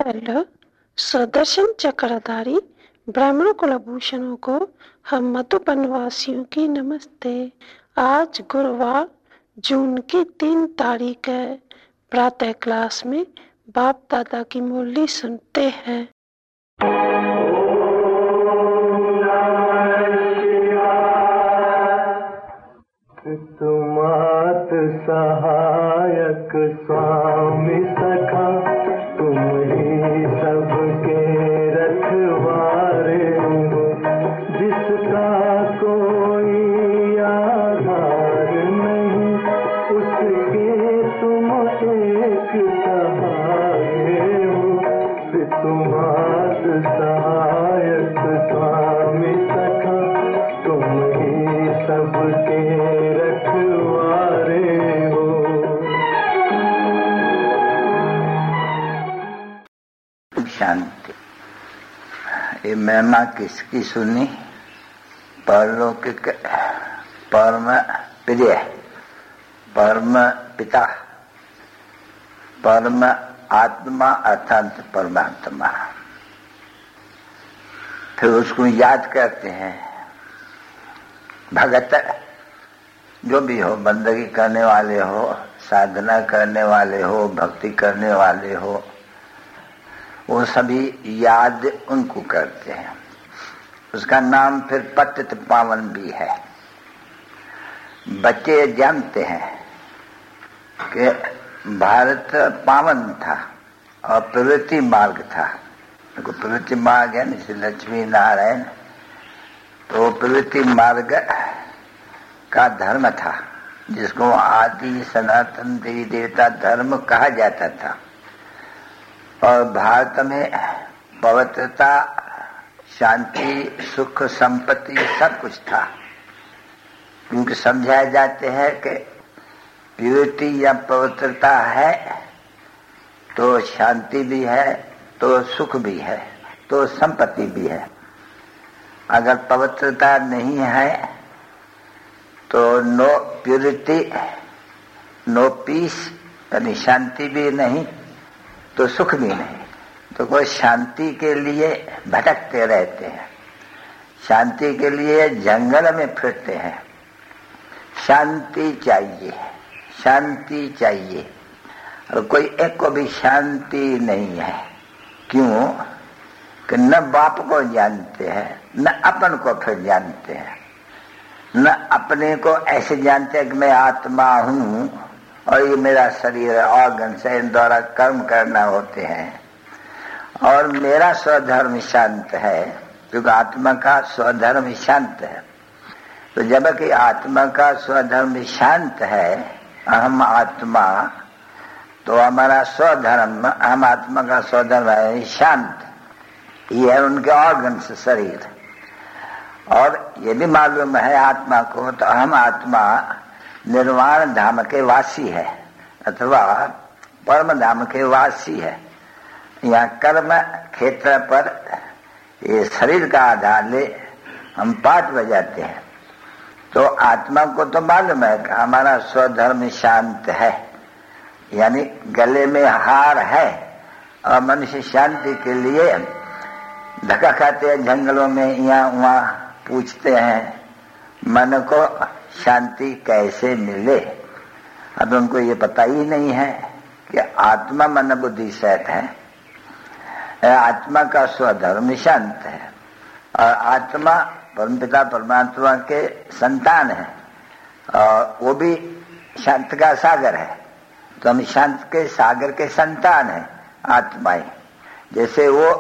Hello, Sudarshan चक्रधारी ब्राह्मण कुलभूषणों को हम मधुबनवासियों की नमस्ते। आज गुरुवार जून की 3 तारीख है। प्रातः क्लास में बाप दादा की मुरली सुनते हैं। तुमात सहायक स्वामी सखा, तुम ही सबके रखवारे हो। जिसका कोई आधार नहीं, उसके तुम एक सहारे हो। तुमात सहायक स्वामी सखा, तुम ही सबके रखवारे हो। शांति। ये महिमा किसकी सुनी? परलौकिक परम प्रिय, परम पिता, परम आत्मा अर्थात परमात्मा। फिर उसको याद करते हैं। भगत जो भी हो, बंदगी करने वाले हो, साधना करने वाले हो, भक्ति करने वाले हो, वो सभी याद उनको करते हैं। उसका नाम फिर पतित पावन भी है। बच्चे जानते हैं कि भारत पावन था और प्रवृत्ति मार्ग था। देखो, प्रवृत्ति मार्ग है जैसे लक्ष्मी नारायण, तो प्रवृत्ति मार्ग का धर्म था, जिसको आदि सनातन देवी देवता धर्म कहा जाता था। और भारत में पवित्रता, शांति, सुख, संपत्ति सब कुछ था। क्योंकि समझाए जाते हैं कि प्यूरिटी या पवित्रता है तो शांति भी है, तो सुख भी है, तो संपत्ति भी है। अगर पवित्रता नहीं है तो नो प्यूरिटी, नो पीस, यानी शांति भी नहीं तो सुख भी नहीं। तो कोई शांति के लिए भटकते रहते हैं, शांति के लिए जंगल में फिरते हैं। शांति चाहिए, शांति चाहिए। और कोई एक को भी शांति नहीं है। क्यों? कि न बाप को जानते हैं, न अपन को फिर जानते हैं, न अपने को ऐसे जानते हैं कि मैं आत्मा हूं और ये मेरा शरीर ऑर्गन से इन द्वारा कर्म करना होते हैं और मेरा स्वधर्म शांत है, क्योंकि आत्मा का स्वधर्म शांत है। तो जबकि आत्मा का स्वधर्म शांत है, अहम आत्मा, तो हमारा स्वधर्म, हम आत्मा का स्वधर्म है शांत। ये है उनके ऑर्गन से शरीर। और ये भी मालूम है आत्मा को, तो हम आत्मा निर्वाण धाम के वासी है अथवा परम धाम के वासी है। यहाँ कर्म क्षेत्र पर ये शरीर का आधार ले हम पाठ बजाते हैं। तो आत्मा को तो मालूम है कि हमारा स्वधर्म शांत है, यानी गले में हार है। और मनुष्य शांति के लिए धक्का खाते हैं जंगलों में, यहाँ वहाँ पूछते हैं मन को शांति कैसे मिले। अब उनको ये पता ही नहीं है कि आत्मा मन बुद्धि सहित है। आत्मा का स्वधर्म शांत है और आत्मा परमपिता परमात्मा के संतान है और वो भी शांत का सागर है। तो हम शांत के सागर के संतान हैं आत्माएं। जैसे वो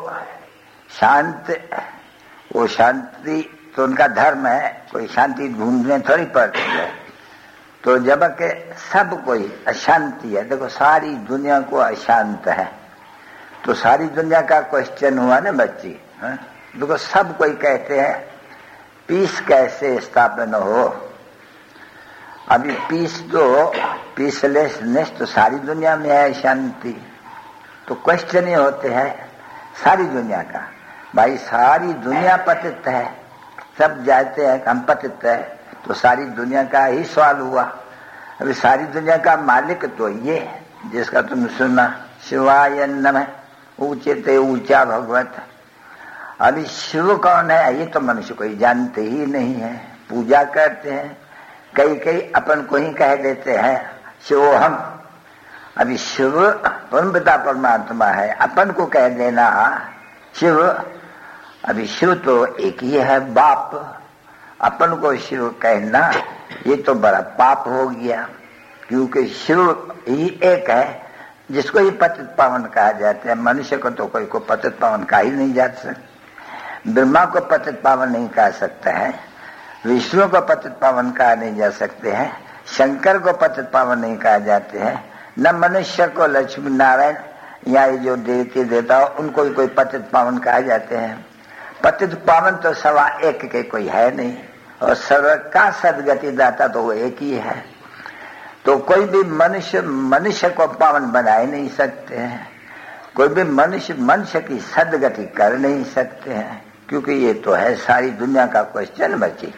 शांति तो उनका धर्म है, कोई शांति ढूंढने थोड़ी पड़ती है। तो जब के सब कोई अशांति है, देखो सारी दुनिया को अशांत है, तो सारी दुनिया का क्वेश्चन हुआ ना बच्ची। देखो सब कोई कहते हैं पीस कैसे स्थापन हो। अभी पीस तो पीसलेसनेस तो सारी दुनिया में है, शांति। तो क्वेश्चन ये होते हैं सारी दुनिया का, भाई सारी दुनिया पतित है, सब जानते हैं हम पतित है, तो सारी दुनिया का ही सवाल हुआ। अभी सारी दुनिया का मालिक तो ये जिसका तुम सुना शिवाय नमः, ऊंचे ते ऊंचा भगवत। अभी शिव कौन है ये तो मनुष्य कोई जानते ही नहीं है। पूजा करते हैं, कई अपन को ही कह देते हैं शिव हम। अभी शिव परम पिता परमात्मा है, अपन को कह देना शिव। अभी शिव तो एक ही है बाप, अपन को शिव कहना ये तो बड़ा पाप हो गया, क्योंकि शिव ही एक है जिसको ही पतित पावन कहा जाता है। मनुष्य को तो कोई को पतित पावन कहा ही नहीं जा सकता। ब्रह्मा को पतित पावन नहीं कहा सकता है, विष्णु को पतित पावन कहा नहीं जा सकते हैं, शंकर को पतित पावन नहीं कहा जाते हैं, न मनुष्य को लक्ष्मी नारायण या ये जो देवती देवता उनको भी कोई पतित पावन कहा जाते हैं। पतित पावन तो सवा एक के कोई है नहीं, और सर्व का सदगति दाता तो वो एक ही है। तो कोई भी मनुष्य को पावन बना ही नहीं सकते हैं, कोई भी मनुष्य की सदगति कर नहीं सकते हैं, क्योंकि ये तो है सारी दुनिया का क्वेश्चन बची।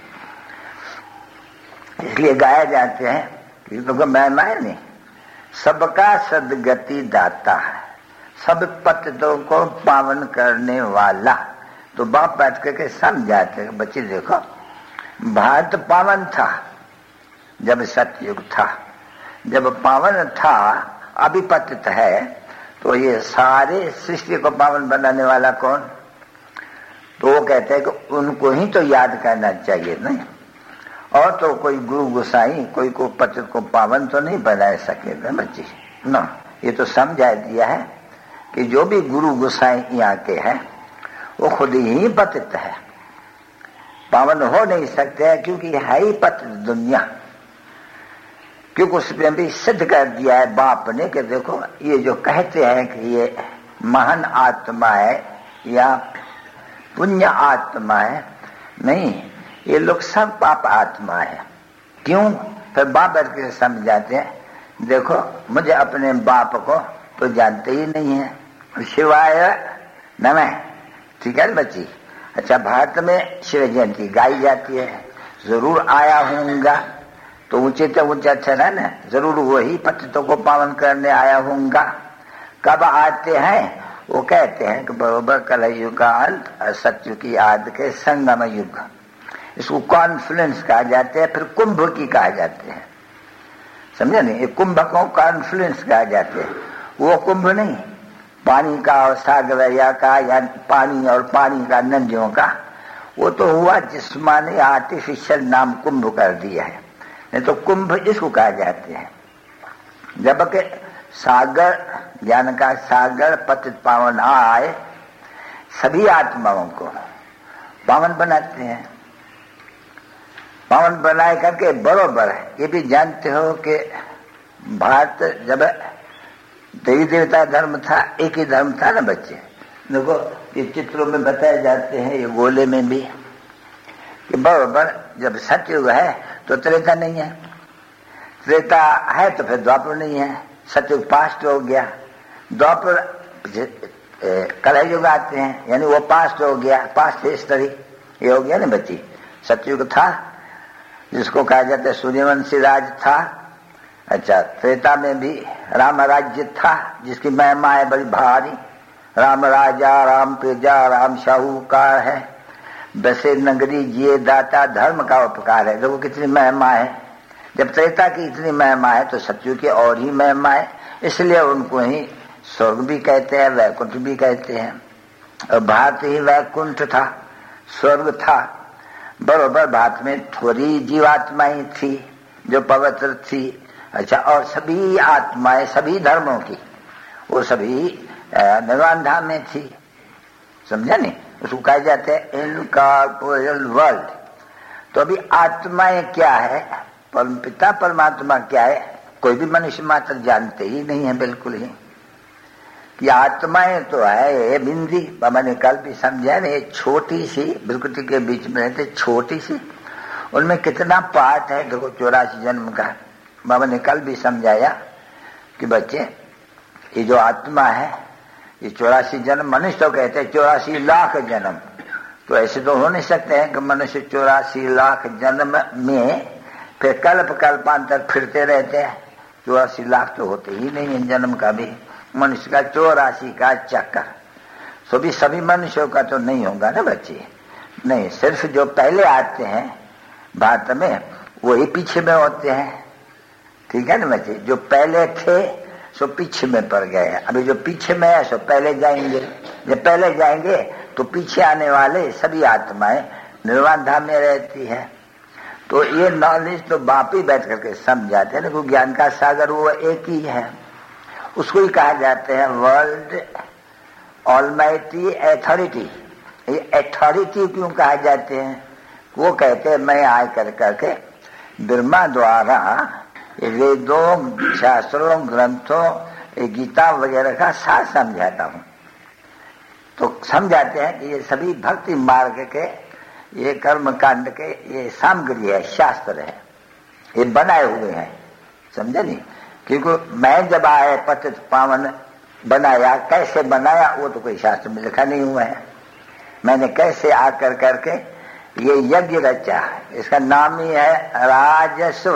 इसलिए गाया जाते हैं कि तो महिमा है नहीं, सबका सदगति दाता है, सब पतितों को पावन करने वाला। तो बाप बैठ करके समझाते हैं बच्चे देखो, भारत पावन था जब सतयुग था, जब पावन था अभी पतित है, तो ये सारे सृष्टि को पावन बनाने वाला कौन? तो वो कहते हैं कि उनको ही तो याद करना चाहिए नहीं, और तो कोई गुरु गोसाई कोई को पतित को पावन तो नहीं बना सकेगा बच्चे ना। ये तो समझा दिया है कि जो भी गुरु गोसाई यहाँ के हैं वो खुद ही पतित है, पावन हो नहीं सकते हैं, क्योंकि है ही पतित दुनिया। क्योंकि उसमें भी सिद्ध कर दिया है बाप ने कि देखो ये जो कहते हैं कि ये महान आत्मा है या पुण्य आत्मा है, नहीं, ये लोग सब पाप आत्मा है। क्यों? फिर बाप बैठ के समझाते हैं, देखो मुझे अपने बाप को तो जानते ही नहीं है, शिवाय नमः। ठीक है बच्ची? अच्छा, भारत में शिव जयंती गाई जाती है, जरूर आया होऊंगा तो ऊंचे तो ऊंचा अच्छा है ना, जरूर वही पतितों को पावन करने आया होऊंगा। कब आते हैं? वो कहते हैं कि बरोबर कलयुग का अंत और सत्युग की आदि के संगम युग। इसको कॉन्फ्लुएंस कहा जाते हैं, फिर कुंभ की कहा जाते हैं, समझे नहीं? ये कुंभ को कॉन्फ्लुएंस कहा जाते हैं। वो कुंभ नहीं पानी का और सागरया का या पानी और पानी का नदियों का, वो तो हुआ जिस्मानी आर्टिफिशियल नाम कुंभ कर दिया है, नहीं तो कुंभ इसको कहा जाते हैं। जबकि सागर ज्ञान का सागर पतित पावन आए सभी आत्माओं को पावन बनाते हैं। पावन बनाए करके बरोबर है। ये भी जानते हो कि भारत जब देवी देवता धर्म था, एक ही धर्म था ना बच्चे। देखो ये चित्रों में बताए जाते हैं, ये गोले में भी, कि बरोबर जब सतयुग है तो त्रेता नहीं है, त्रेता है तो फिर द्वापर नहीं है, सतयुग पास्ट हो गया, द्वापर कलयुग आते हैं, यानी वो पास्ट हो गया, पास्ट हिस्ट्री ये हो गया ना बच्ची। सतयुग था जिसको कहा जाता है सूर्यवंशी राज था। अच्छा, त्रेता में भी राम राज्य था जिसकी महिमा है बड़ी भारी, राम राजा, राम प्रजा, राम साहूकार है, बसे नगरी जिए दाता, धर्म का उपकार है। देखो कितनी महिमा है। जब त्रेता की इतनी महिमा है तो सतयुग की और ही महिमा है, इसलिए उनको ही स्वर्ग भी कहते हैं, वैकुंठ भी कहते हैं। और भारत ही वैकुंठ था, स्वर्ग था। बरोबर भारत में थोड़ी जीवात्माएं थी जो पवित्र थी। अच्छा, और सभी आत्माएं सभी धर्मों की वो सभी निर्वाण धाम में थी, समझा नहीं? उसको कहा जाता है इनकॉर्पोरियल वर्ल्ड। तो अभी आत्माएं क्या है, परमपिता परमात्मा क्या है, कोई भी मनुष्य मात्र जानते ही नहीं है बिल्कुल ही कि आत्माएं तो है। ये बिंदी मैंने कल भी समझा ना, ये छोटी सी बिल्कुल के बीच में रहते, छोटी सी, उनमें कितना पार्ट है। देखो 84 जन्म का बाबा ने कल भी समझाया कि बच्चे ये जो आत्मा है ये 84 जन्म, मनुष्य तो कहते हैं 84 लाख जन्म, तो ऐसे तो हो नहीं सकते हैं कि मनुष्य 84 लाख जन्म में फिर कल्पांतर फिरते रहते हैं। 84 लाख तो होते ही नहीं है जन्म का भी, मनुष्य का 84 का चक्कर। तो भी सभी मनुष्यों का तो नहीं होगा ना बच्चे, नहीं, सिर्फ जो पहले आते हैं भारत में वही पीछे में होते हैं, ठीक है ना बच्चे। जो पहले थे सो पीछे में पड़ गए, अभी जो पीछे में है सो पहले जाएंगे। जब पहले जाएंगे तो पीछे आने वाले सभी आत्माएं निर्वाण धाम में रहती है। तो ये नॉलेज तो बाप ही बैठ करके समझाते हैं ना, ज्ञान का सागर वो एक ही है। उसको ही कहा जाते हैं वर्ल्ड ऑलमाइटी अथॉरिटी। ये अथॉरिटी क्यों कहा जाते हैं? वो कहते हैं मैं आय कर करके ब्रह्मा द्वारा वेदों, शास्त्रों, ग्रंथों, गीता वगैरह का सार समझाता हूं। तो समझाते हैं कि ये सभी भक्ति मार्ग के, ये कर्म कांड के ये सामग्री है, शास्त्र है, ये बनाए हुए हैं, समझे नहीं? क्योंकि मैं जब आए पतित पावन बनाया, कैसे बनाया वो तो कोई शास्त्र में लिखा नहीं हुआ है। मैंने कैसे आकर करके ये यज्ञ रचा, इसका नाम ही है राजस्व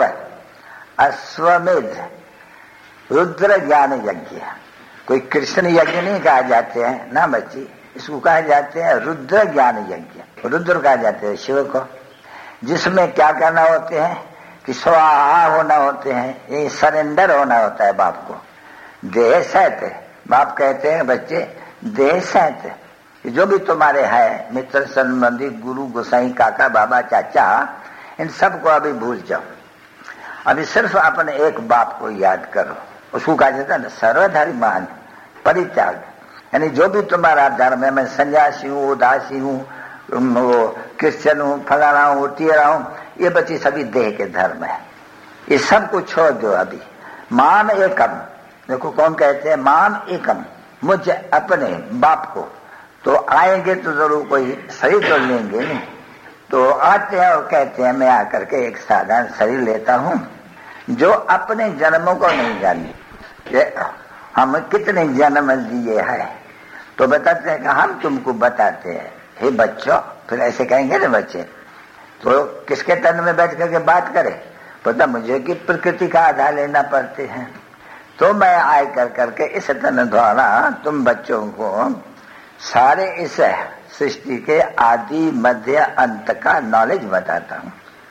अश्वमेध रुद्र ज्ञान यज्ञ। कोई कृष्ण यज्ञ नहीं कहा जाते हैं ना बच्ची, इसको कहा जाते हैं रुद्र ज्ञान यज्ञ। रुद्र कहा जाते हैं शिव को, जिसमें क्या करना होते हैं कि स्वाहा होना होते हैं, ये सरेंडर होना होता है बाप को। देह सहित बाप कहते हैं बच्चे, देह सहित जो भी तुम्हारे हैं मित्र संबंधी, गुरु, गोसाई, काका, बाबा, चाचा, इन सबको अभी भूल जाओ। अभी सिर्फ अपने एक बाप को याद करो। उसको कहा जाता है ना सर्वधर्म महान परित्याग, यानी जो भी तुम्हारा धर्म है, मैं सन्यासी हूँ, उदासी हूँ, वो क्रिश्चियन हूँ, फलाना हूँ, टीरा हूँ, ये बच्चे सभी देह के धर्म है। ये सब कुछ छोड़ दो अभी। माम एकम, देखो कौन कहते हैं माम एकम, मुझे अपने बाप को। तो आएंगे तो जरूर कोई शरीर तो लेंगे नहीं, तो आते हैं और कहते हैं मैं आकर के एक साधारण शरीर लेता हूं जो अपने जन्मों को नहीं जाने। हम कितने जन्म लिए हैं तो बताते हैं कि हम तुमको बताते हैं हे बच्चों। फिर ऐसे कहेंगे ना बच्चे, तो किसके तन में बैठ करके बात करें? पता मुझे कि प्रकृति का आधार लेना पड़ते हैं। तो मैं आय कर करके इस तन द्वारा तुम बच्चों को सारे इस सृष्टि के आदि मध्य अंत का नॉलेज बताता हूं।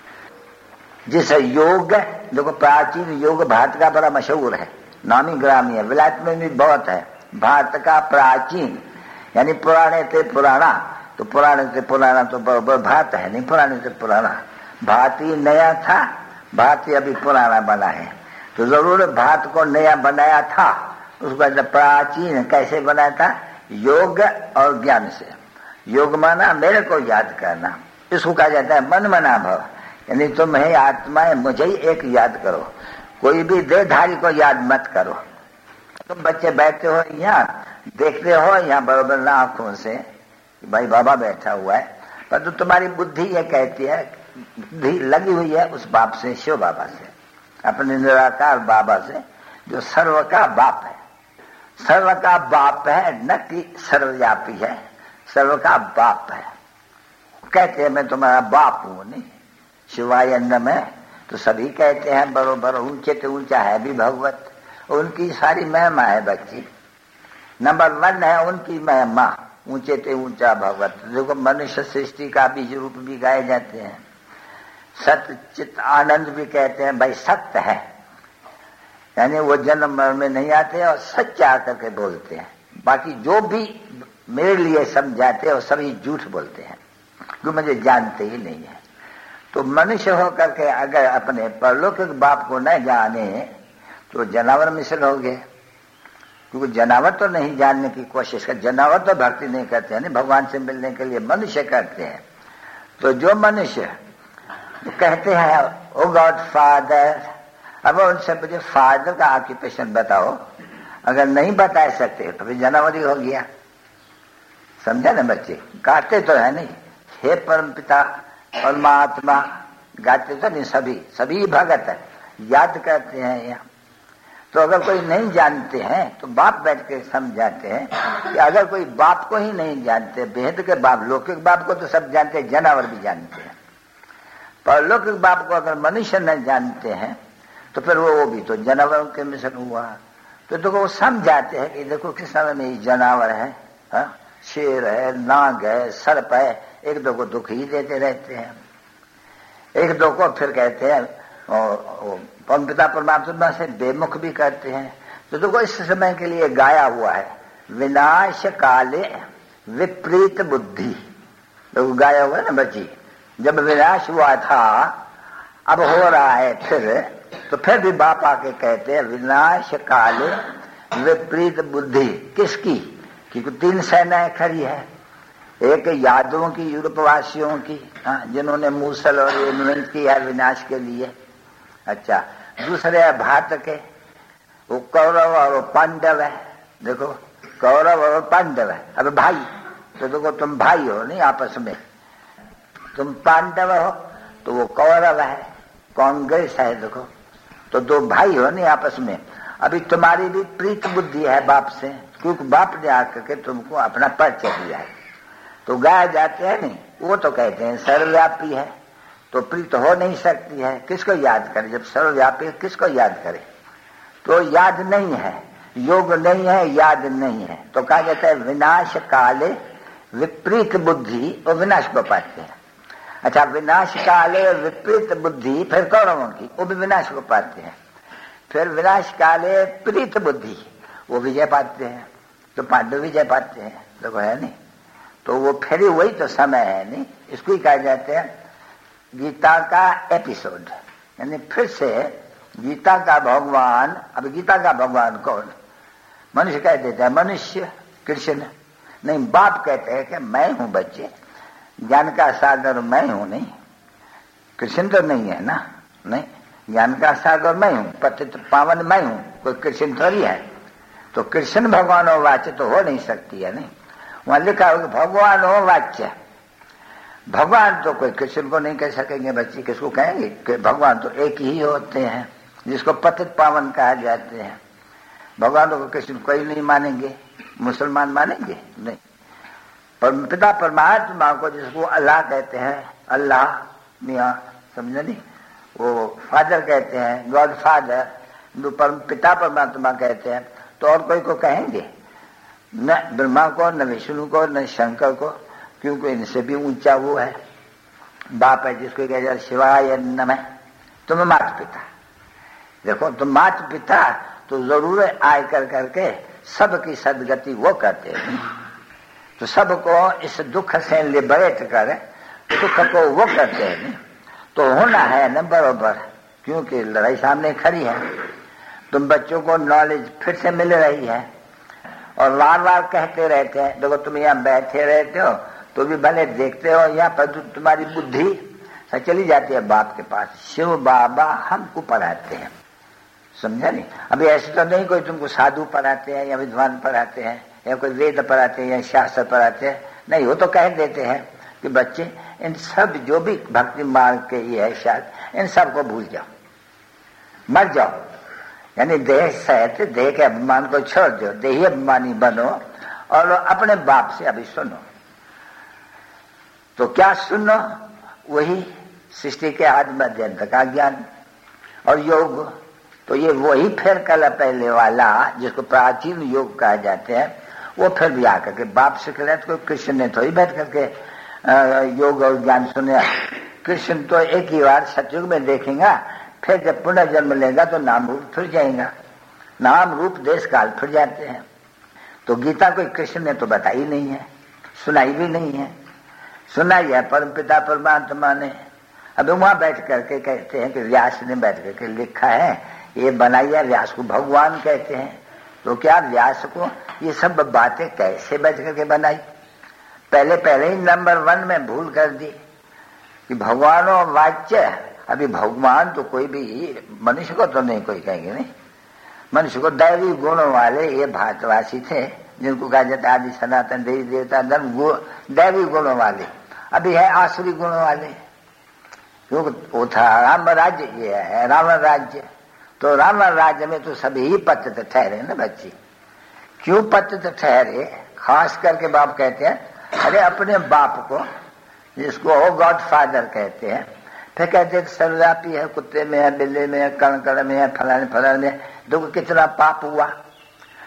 जिस योग, देखो प्राचीन योग भारत का बड़ा मशहूर है, नामी ग्रामी है, विलायत में भी बहुत है। भारत का प्राचीन यानी पुराने से पुराना, तो पुराने से पुराना तो बराबर भारत है नहीं, पुराने से पुराना। भारतीय नया था, भारतीय अभी पुराना बना है, तो जरूर भारत को नया बनाया था। उसको प्राचीन कैसे बनाया था? योग और ज्ञान से। योग माना मेरे को याद करना, इसको कहा जाता है मन मना भव, यानी तुम है आत्माएं मुझे ही एक याद करो, कोई भी देहधारी को याद मत करो। तुम बच्चे बैठते हो यहाँ, देखते हो यहाँ बराबर आंखों से भाई बाबा बैठा हुआ है, पर तो तुम्हारी बुद्धि ये कहती है, बुद्धि लगी हुई है उस बाप से, शिव बाबा से, अपने निराकार बाबा से, जो सर्व का बाप है। सर्व का बाप है, न कि सर्वव्यापी है, सर्व का बाप है। कहते हैं मैं तुम्हारा बाप हूं, नहीं शिवाय में तो सभी कहते हैं बरोबर, ऊंचे तो ऊंचा है भी भगवत, उनकी सारी महिमा है बच्ची। नंबर 1 है उनकी महिमा, ऊंचे ते ऊंचा भगवत। देखो मनुष्य सृष्टि का बीज रूप भी गाए जाते हैं, सत्य चित आनंद भी कहते हैं भाई सत्य है, यानी वो जन्म मरण में नहीं आते और सच्चे आकर के बोलते हैं। बाकी जो भी मेरे लिए समझाते हैं वो सभी झूठ बोलते हैं, जो मुझे जानते ही नहीं है। तो मनुष्य होकर के अगर अपने परलौकिक बाप को न जाने तो जानवर मिसल हो गए, क्योंकि जानवर तो नहीं जानने की कोशिश कर, जानवर तो भक्ति नहीं करते हैं, भगवान से मिलने के लिए मनुष्य करते हैं। तो जो मनुष्य कहते हैं ओ गॉड फादर, अब उनसे मुझे फादर का ऑक्यूपेशन बताओ, अगर नहीं बता सकते तो फिर जानवर ही हो गया, समझा ना बच्चे? गाते तो है नहीं, हे परम पिता परमात्मा गाते तो नहीं, सभी भगत है, याद करते हैं यहाँ। तो अगर कोई नहीं जानते हैं तो बाप बैठ के समझाते हैं कि अगर कोई बाप को ही नहीं जानते, भेद के बाप, लौकिक बाप को तो सब जानते हैं, जानवर भी जानते हैं, पर लौकिक बाप को अगर मनुष्य न जानते हैं तो फिर वो भी तो जानवरों के मिशन हुआ। तो देखो वो समझाते हैं कि देखो किस समय में ये जानवर है, हा? शेर है, नाग है, सर्प है, एक दो को दुख ही देते रहते हैं, एक दो को फिर कहते हैं पिता परमात्मा से बेमुख भी करते हैं। तो देखो इस समय के लिए गाया हुआ है, विनाश काले विपरीत बुद्धि, तो गाया हुआ है ना बच्ची, जब विनाश हुआ था अब हो रहा है फिर, तो फिर भी बाप आके कहते हैं विनाश काले विपरीत बुद्धि। किसकी? क्योंकि 3 सेनाएं खड़ी है, एक यादवों की, यूरोपवासियों की, जिन्होंने मूसल और इन्वेंट किया है विनाश के लिए। अच्छा, दूसरे है भारत के, वो कौरव और पांडव है। देखो कौरव और पांडव है, अब भाई, तो देखो तुम भाई हो नहीं आपस में, तुम पांडव हो तो वो कौरव है, कांग्रेस है, देखो तो 2 भाई हो नहीं आपस में। अभी तुम्हारी भी प्रीत बुद्धि है बाप से, क्योंकि बाप ने आकर के तुमको अपना परिचय दिया है, तो गाए जाते हैं नहीं। वो तो कहते हैं सर्वव्यापी है तो प्रीत हो नहीं सकती है, किसको याद करे? जब सर्वव्यापी किसको याद करे? तो याद नहीं है, योग नहीं है, याद नहीं है, तो कहा जाता है विनाश काले विपरीत बुद्धि, और विनाश को पाते हैं। अच्छा, विनाश काले विपरीत बुद्धि फिर कौरवों की, वो भी विनाश को पाते हैं। फिर विनाश काले प्रीत बुद्धि, वो विजय पाते हैं, तो पांडव विजय पाते हैं, देखो है नहीं। तो वो फिर वही तो समय है नहीं, इसको ही कहा जाता है गीता का एपिसोड, यानी फिर से गीता का भगवान। अब गीता का भगवान कौन? मनुष्य कह देता है मनुष्य, कृष्ण नहीं, बाप कहते हैं कि मैं हूं बच्चे, ज्ञान का सागर मैं हूं, नहीं कृष्ण तो नहीं है ना, नहीं, ज्ञान का सागर मैं हूं, पतित पावन मैं हूं, कोई कृष्ण थोड़ी है। तो कृष्ण भगवान हो वाच्य तो हो नहीं सकती है, नहीं, वहां लिखा हो भगवान हो वाच्य। भगवान तो कोई कृष्ण को नहीं कह सकेंगे बच्चे, किसको कहेंगे? कि भगवान तो एक ही होते हैं, जिसको पतित पावन कहा जाते हैं। भगवान को कृष्ण कोई नहीं मानेंगे, मुसलमान मानेंगे नहीं। पर पिता परमात्मा को जिसको अल्लाह कहते हैं, अल्लाह मियाँ, समझे नहीं, वो फादर कहते हैं, गॉड फादर, पिता परमात्मा कहते हैं, तो और कोई को कहेंगे? न ब्रह्मा को, न विष्णु को, न शंकर को, क्योंकि इनसे भी ऊंचा वो है बाप है, जिसको कहा जाए शिवाय नमः। तुम माता पिता, देखो तुम माता पिता तो जरूर आय कर करके सबकी सदगति वो करते हैं, तो सबको इस दुख से लिबरेट कर दुख को वो करते हैं, नहीं तो होना है न बरोबर, क्योंकि लड़ाई सामने खड़ी है। तुम बच्चों को नॉलेज फिर से मिल रही है और बार बार कहते रहते हैं, देखो तुम यहाँ बैठे रहते हो तो भी भले देखते हो यहाँ पर, तुम्हारी बुद्धि चली जाती है बाप के पास, शिव बाबा हमको पढ़ाते हैं, समझा नहीं। अभी ऐसे तो नहीं कोई तुमको साधु पढ़ाते हैं या विद्वान पढ़ाते हैं या कोई वेद पढ़ाते हैं या शास्त्र पढ़ाते हैं, नहीं, वो तो कह देते हैं कि बच्चे इन सब जो भी भक्ति मार्ग के ये है शास्त्र, इन सब को भूल जाओ, मर जाओ, यानी देह सहित देह के अभिमान को छोड़ दो, देही अभिमानी बनो और अपने बाप से अभी सुनो। तो क्या सुनो? वही सृष्टि के आदि मध्य अंत का ज्ञान और योग। तो ये वही फिर कल पहले वाला जिसको प्राचीन योग कहा जाते हैं, वो फिर भी आकर के बाप से कह, तो कृष्ण ने थोड़ी बैठ करके योग और ज्ञान सुने। कृष्ण तो एक ही बार सतयुग में देखेगा, फिर जब पुनः जन्म लेगा तो नाम रूप फिर जाएगा, नाम रूप देश काल फिर जाते हैं। तो गीता कोई कृष्ण ने तो बताई नहीं है, सुनाई भी नहीं है, सुनाई है परम पिता परमात्मा ने। अभी वहां बैठ करके कहते हैं कि व्यास ने बैठ करके लिखा है, ये बनाई है, व्यास को भगवान कहते हैं। तो क्या व्यास को ये सब बातें कैसे बैठ करके बनाई? पहले पहले ही नंबर 1 में भूल कर दी कि भगवान और वाच्य। अभी भगवान तो कोई भी मनुष्य को तो नहीं कोई कहेंगे, नहीं, मनुष्य को दैवी गुणों वाले ये भारतवासी थे, जिनको कहा जाता आदि सनातन देवी देवता धर्म दैवी गुणों वाले। अभी है आसुरी गुणों वाले, क्योंकि वो था राम राज्य, ये है रावण राज्य। तो रावण राज्य में तो सभी ही पतित ठहरे ना बच्ची। क्यों पतित ठहरे? खास करके बाप कहते हैं, अरे अपने बाप को जिसको वो गॉड फादर कहते हैं, फिर कहते हैं सर्वव्यापी है, कुत्ते में है, बिल्ली में है, कण कण में है, फलाने फलाने में। देखो कितना पाप हुआ,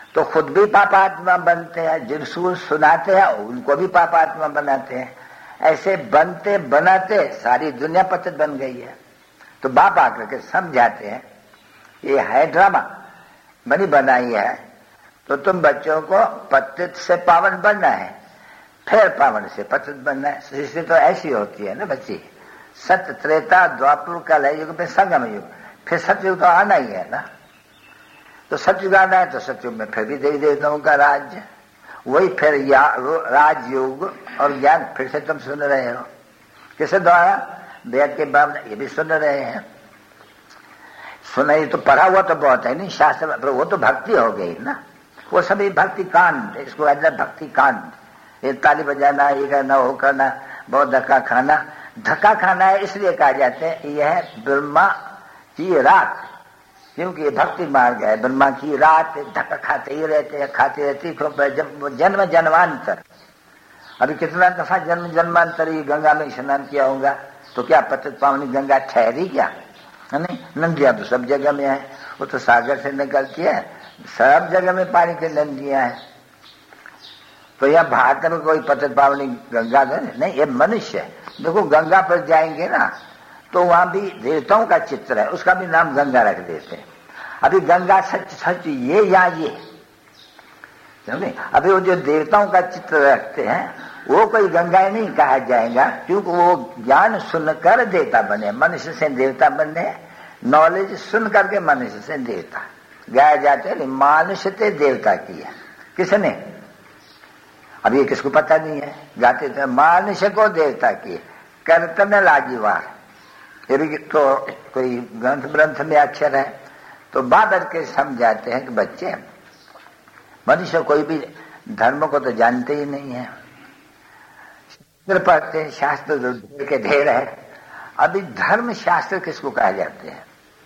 तो खुद भी पापात्मा बनते हैं, जिनको सुनाते हैं उनको भी पापात्मा बनाते हैं। ऐसे बनते बनाते सारी दुनिया पतित बन गई है। तो बाप आकर के समझाते हैं ये है ड्रामा, बनी बनाई है, तो तुम बच्चों को पतित से पावन बनना है, फिर पावन से पतित बनना है। सृष्टि तो ऐसी होती है ना बच्ची, सत्य त्रेता द्वापर कलयुग युग में संगम युग, फिर सतयुग तो आना ही है ना। तो सतयुग आना है तो सतयुग में फिर भी देवी देवताओं का राज्य, वही फिर राजयोग और ज्ञान फिर से तुम सुन रहे हो। किसके द्वारा? वेद के बाब ये भी सुन रहे हैं। सुनाई तो पढ़ा हुआ तो बहुत है नहीं शास्त्र, पर वो तो भक्ति हो गई ना, वो सभी भक्ति कांड, इसको भक्ति कांड। ये ताली बजाना, ये करना, वो करना, बहुत धक्का खाना। धक्का खाना है इसलिए कहा जाते हैं यह ब्रह्मा की रात, क्योंकि ये भक्ति मार्ग है। ब्रह्मा की रात धक्का खाते ही रहते हैं, खाते रहते जब जन्म जन्मांतर। अभी कितना दफा जन्म जन्मांतर ही गंगा में स्नान किया होगा, तो क्या पतित पावनी गंगा ठहरी क्या? है नहीं, नदियां तो सब जगह में है, वो तो सागर से निकलती है, सब जगह में पानी की नदियां हैं। तो यह भारत में कोई पतित पावनी गंगा नहीं, ये मनुष्य है। देखो गंगा पर जाएंगे ना तो वहां भी देवताओं का चित्र है, उसका भी नाम गंगा रख देते हैं। अभी गंगा सच सच ये या ये, समझे? अभी वो जो देवताओं का चित्र रखते हैं वो कोई गंगा नहीं कहा जाएगा, क्योंकि वो ज्ञान सुनकर देवता बने। मनुष्य से देवता बने, नॉलेज सुन करके मनुष्य से देवता गाया जाते हैं। मनुष्य से देवता किया किसने? अब ये किसको पता नहीं है, गाते थे मनुष्य को देवता किए, कर्तन लाजीवार। ये भी तो कोई ग्रंथ में अक्षर है। तो बाबर के समझाते हैं कि बच्चे मनुष्य कोई भी धर्म को तो जानते ही नहीं है, पढ़ते हैं शास्त्र ढेर के ढेर है। अभी धर्म शास्त्र किसको कहा जाते हैं?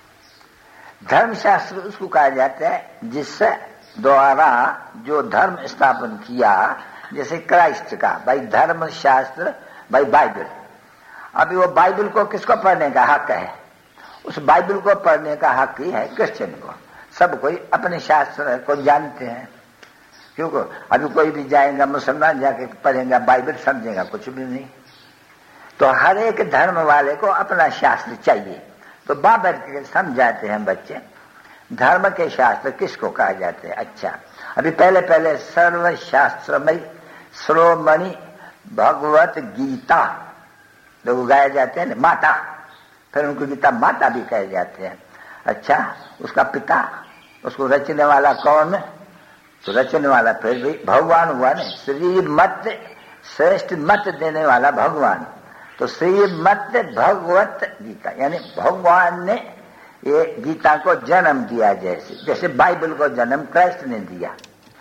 धर्म शास्त्र उसको कहा जाता है जिससे द्वारा जो धर्म स्थापन किया, जैसे क्राइस्ट का भाई धर्म शास्त्र भाई बाइबल। अभी वो बाइबल को किसको पढ़ने का हक है? उस बाइबल को पढ़ने का हक ही है क्रिश्चियन को। सब कोई अपने शास्त्र को जानते हैं, क्योंकि अभी कोई भी जाएगा मुसलमान जाके पढ़ेगा बाइबल, समझेगा कुछ भी नहीं। तो हर एक धर्म वाले को अपना शास्त्र चाहिए। तो बाबर के समझाते हैं बच्चे धर्म के शास्त्र किसको कहा जाते हैं। अच्छा, अभी पहले पहले सर्वशास्त्रमय श्रोमणि भगवत गीता लोग गाए जाते हैं ना, माता, फिर उनको गीता माता भी कहे जाते हैं। अच्छा, उसका पिता, उसको रचने वाला कौन? तो रचने वाला फिर भी भगवान हुआ ना, श्रीमत श्रेष्ठ मत देने वाला भगवान। तो श्रीमत भगवत गीता, यानी भगवान ने ये गीता को जन्म दिया, जैसे बाइबल को जन्म क्राइस्ट ने दिया।